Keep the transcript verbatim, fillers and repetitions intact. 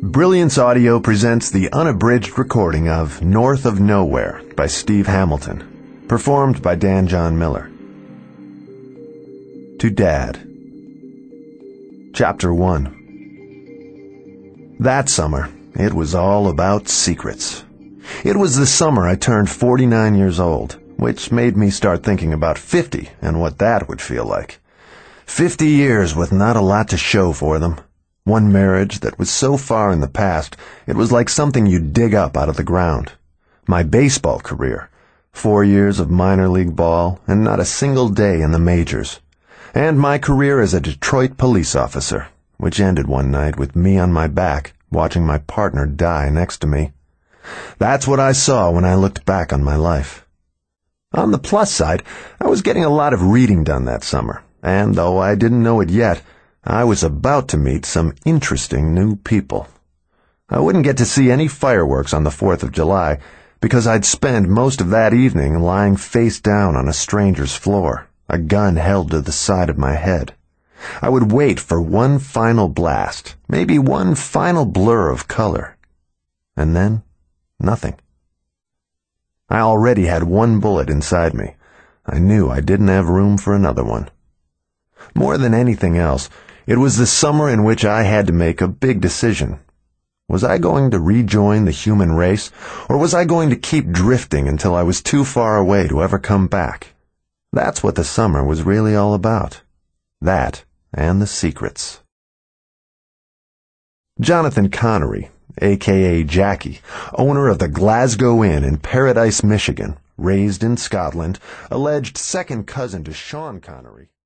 Brilliance Audio presents the unabridged recording of North of Nowhere by Steve Hamilton, performed by Dan John Miller. To Dad. Chapter one. That summer, it was all about secrets. It was the summer I turned forty-nine years old, which made me start thinking about fifty and what that would feel like. Fifty years with not a lot to show for them. One marriage that was so far in the past, it was like something you'd dig up out of the ground. My baseball career. Four years of minor league ball, and not a single day in the majors. And my career as a Detroit police officer, which ended one night with me on my back, watching my partner die next to me. That's what I saw when I looked back on my life. On the plus side, I was getting a lot of reading done that summer, and though I didn't know it yet, I was about to meet some interesting new people. I wouldn't get to see any fireworks on the fourth of July because I'd spend most of that evening lying face down on a stranger's floor, a gun held to the side of my head. I would wait for one final blast, maybe one final blur of color. And then, nothing. I already had one bullet inside me. I knew I didn't have room for another one. More than anything else, it was the summer in which I had to make a big decision. Was I going to rejoin the human race, or was I going to keep drifting until I was too far away to ever come back? That's what the summer was really all about. That and the secrets. Jonathan Connery, a k a. Jackie, owner of the Glasgow Inn in Paradise, Michigan, raised in Scotland, alleged second cousin to Sean Connery,